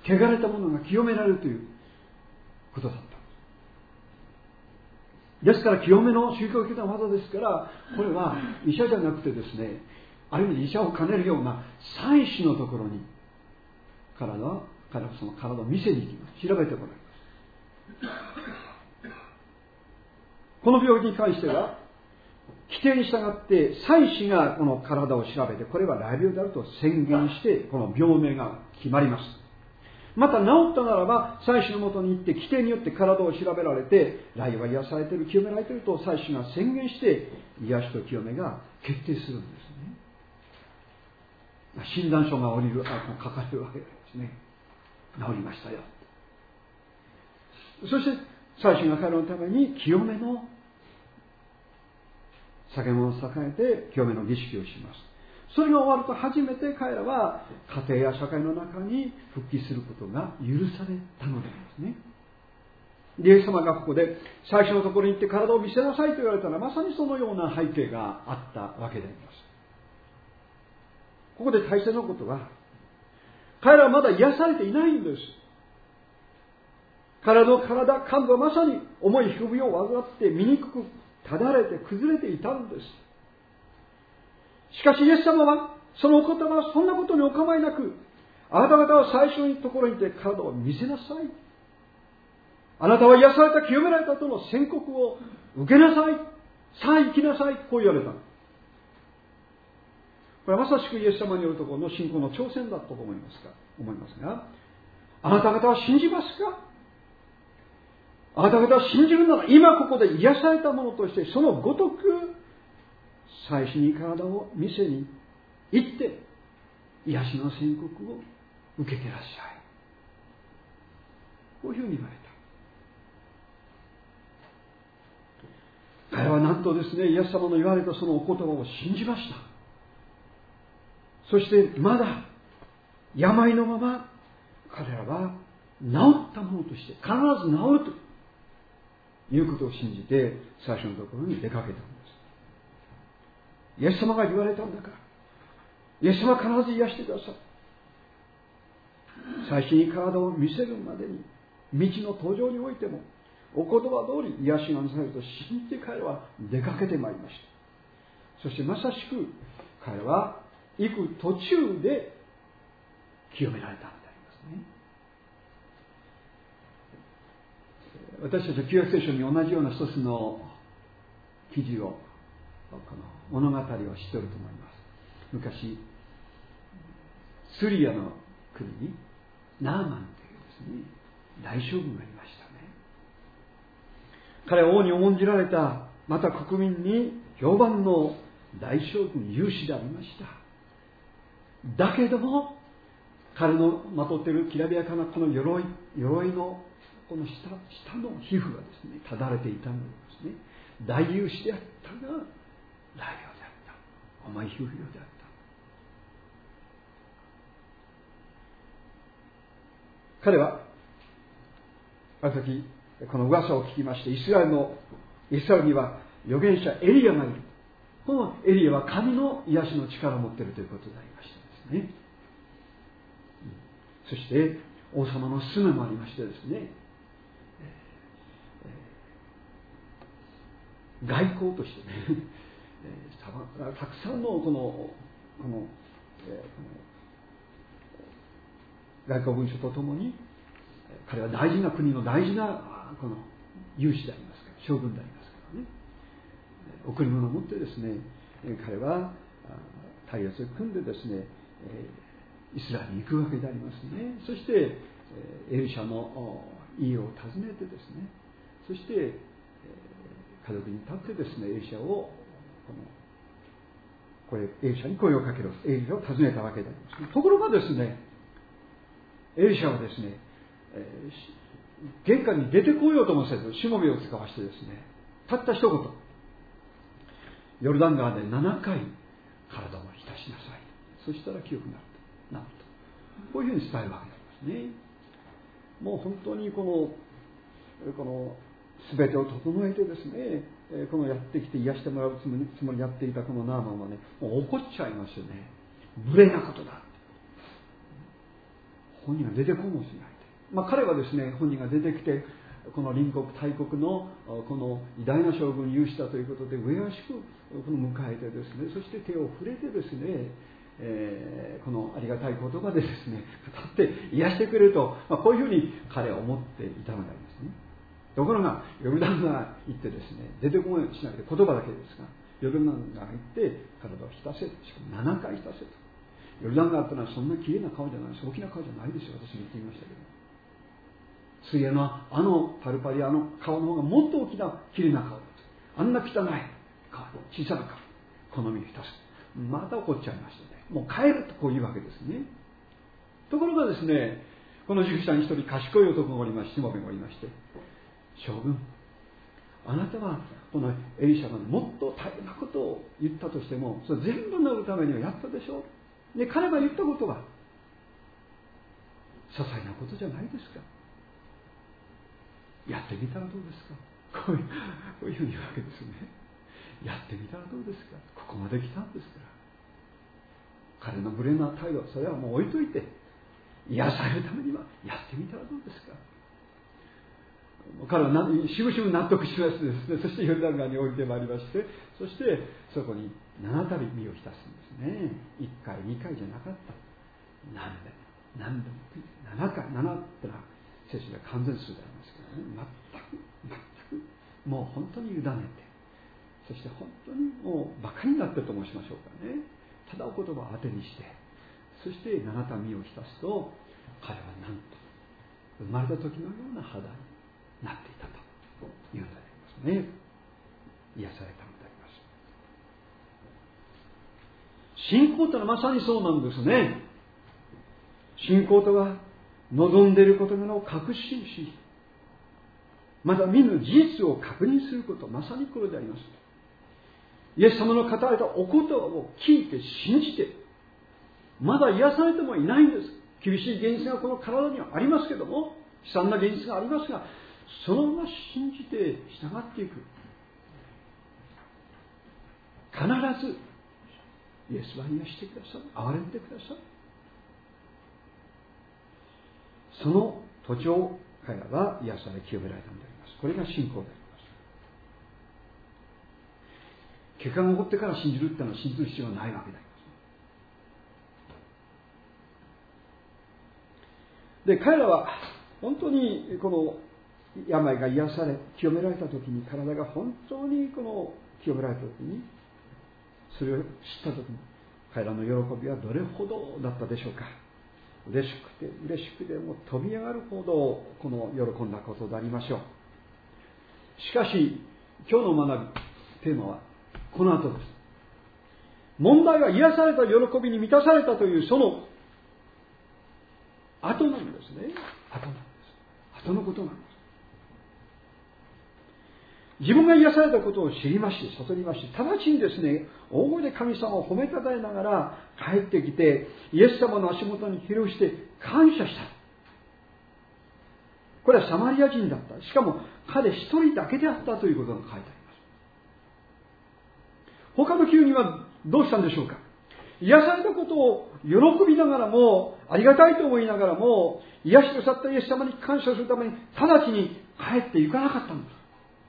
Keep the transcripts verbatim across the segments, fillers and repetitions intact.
汚れたものが清められるということだった。ですから清めの宗教的な技ですから、これは医者じゃなくてですね、ある意味で医者を兼ねるような祭司のところに体は彼はその体を見せに行きます。調べてもらいます。この病気に関しては規定に従って祭司がこの体を調べて、これは雷病であると宣言してこの病名が決まります。また治ったならば祭司のもとに行って規定によって体を調べられて、雷は癒されている、清められていると祭司が宣言して癒しと清めが決定するんですね。診断書が降りるあ書かれるわけですね。治りましたよ。そして祭司が彼のために清めの酒物を栄えて清めの儀式をします。それが終わると初めて彼らは家庭や社会の中に復帰することが許されたのですね。イエス様がここで最初のところに行って体を見せなさいと言われたのはまさにそのような背景があったわけであります。ここで大切なことは、彼らはまだ癒されていないんです。彼の体、肝臓はまさに重い皮膚病を患って醜くただれて崩れていたんです。しかしイエス様はそのお言葉はそんなことにお構いなく、あなた方は最初のところにて体を見せなさい、あなたは癒された清められたとの宣告を受けなさい、さあ生きなさい、こう言われた。これはまさしくイエス様によるところの信仰の挑戦だと思いますか思いますが、あなた方は信じますか？あなた方は信じるなら今ここで癒されたものとしてそのごとく祭司に体を見せに行って癒しの宣告を受けてらっしゃい、こういうふうに言われた。彼はなんとですね、イエス様の言われたそのお言葉を信じました。そしてまだ病のまま彼らは治ったものとして必ず治るということを信じて最初のところに出かけたんです。イエス様が言われたんだから、イエス様は必ず癒してください。最初に体を見せるまでに道の途上においてもお言葉通り癒しがなされると信じて彼は出かけてまいりました。そしてまさしく彼は行く途中で清められたのでありますね。私たちは旧約聖書に同じような一つの記事を、この物語を知っておると思います。昔スリアの国にナーマンというですね、大将軍がいましたね。彼は王に重んじられた、また国民に評判の大将軍、勇士でありました。だけども彼のまとっているきらびやかなこの鎧、鎧のこの 下, 下の皮膚がですね、ただれていたのですね。大勇士であったが雷病であった、重い皮膚病であった。彼はある時この噂を聞きまして、イスラエルのイスラエルには預言者エリアがいる。このエリアは神の癒しの力を持っているということになりましたですね。そして王様の勧めもありましてですね、外交としてね、たくさんのこのこの外交文書とともに、彼は大事な国の大事なこの勇士でありますから、将軍でありますからね、贈り物を持ってですね、彼は隊列を組んでですね、イスラエルに行くわけでありますね。そしてエリシャの家を訪ねてですね、そして家族に立ってですね、エリシャをこのこれエリシャに声をかける、エリシャを訪ねたわけであります。ところがですね、エリシャはですね、えー、玄関に出てこようともせず、しもべを使わしてですね、たった一言、ヨルダン川でななかい体を浸しなさい、そしたら清くなると、なると、こういうふうに伝えるわけでありますね。もう本当にこのこの全てを整えてですね、このやってきて癒してもらうつもりつもりやっていたこのナーマンはね、もう怒っちゃいますよね。無礼なことだ。 本人が出てこもしないで、まあ、彼はですね、本人が出てきてこの隣国大国のこの偉大な将軍勇士だということで上やしくこの迎えてですね、そして手を触れてですね、えー、このありがたい言葉でですね語って癒してくれると、まあ、こういうふうに彼は思っていたのでありますね。ところがヨルダン川行ってですね、出てこいしないで言葉だけですが、ヨルダン川行って体を浸せ、しかもななかい浸せと。ヨルダン川ってのはそんな綺麗な川じゃないです、大きな川じゃないですよ。私も言ってみましたけど、水泳のあのパルパリアの川の方がもっと大きな綺麗な川だと。あんな汚い川、小さな川、好みを浸す。また怒っちゃいましたね。もう帰るとこういうわけですね。ところがですね、この塾者に一人賢い男がおりまして、しもべがおりまして、将軍、あなたはこのエリシャがもっと大変なことを言ったとしても、それ全部乗るためにはやったでしょう。で、彼が言ったことは些細なことじゃないですか。やってみたらどうですか。こういう、こういうふうに言うわけですね。やってみたらどうですか。ここまで来たんですから。彼の無礼な態度、それはもう置いといて、癒されるためにはやってみたらどうですか。彼はしぶしぶ納得しましてですね、そしてヨルダン川に降りてまいりまして、そしてそこに七度身を浸すんですね。いっかいにかいじゃなかった、何でも何でもななかい、ななってのは聖書では完全数でありますからね、全く全くもう本当に委ねて、そして本当にもう馬鹿になってると申しましょうかね、ただお言葉を当てにして、そして七度身を浸すと、彼はなんと生まれた時のような肌になっていたというのでありますね。癒されたのであります。信仰というのはまさにそうなんですね。信仰とは望んでいることを確信し、また見ぬ事実を確認すること、まさにこれであります。イエス様の語られたお言葉を聞いて信じて、まだ癒されてもいないんです。厳しい現実がこの体にはありますけども、悲惨な現実がありますが、そのまま信じて従っていく。必ずイエスは癒してください。憐れんでください。その土地を彼らは癒され清められたのであります。これが信仰であります。結果が起こってから信じるっていうのは信じる必要はないわけであります。で、彼らは本当にこの病が癒され清められたときに、体が本当にこの清められたときに、それを知ったときに彼らの喜びはどれほどだったでしょうか。嬉しくて嬉しくてもう飛び上がるほどこの喜んだことでありましょう。しかし今日の学びテーマはこの後です。問題は癒された喜びに満たされたというその後なんですね。後なんです。後のことなんです。自分が癒されたことを知りまして、悟りまして、直ちにですね、大声で神様を褒めたたえながら帰ってきて、イエス様の足元にひれ伏して感謝した。これはサマリア人だった。しかも彼一人だけであったということが書いてあります。他のきゅうにんはどうしたんでしょうか。癒されたことを喜びながらも、ありがたいと思いながらも、癒してくださったイエス様に感謝するために直ちに帰っていかなかったんです。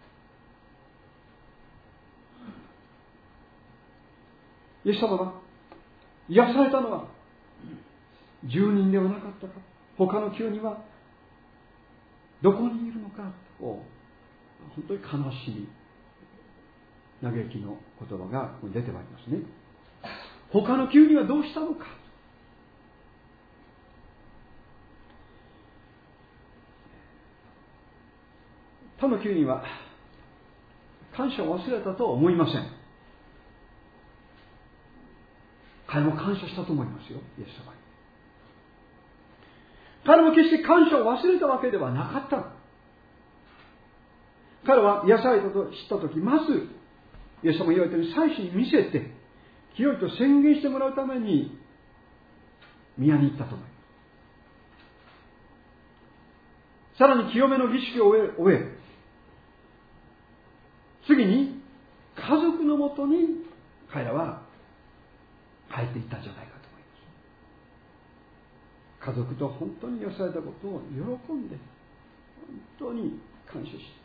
イエス様が癒されたのはじゅうにんではなかったか。他のきゅうにんはどこにいるのかを、本当に悲しみ嘆きの言葉が出てまいりますね。他のきゅうにんはどうしたのか。他のきゅうにんは感謝を忘れたとは思いません。彼も感謝したと思いますよ、イエス様に。彼も決して感謝を忘れたわけではなかった。彼は癒されたと知ったとき、まずイエス様が言われたように祭司に見せて清いと宣言してもらうために宮に行ったと思います。さらに清めの儀式を終え、終え次に家族のもとに彼らは帰っていったんじゃないかと思います。 家族と本当に寄せられたことを喜んで、本当に感謝して、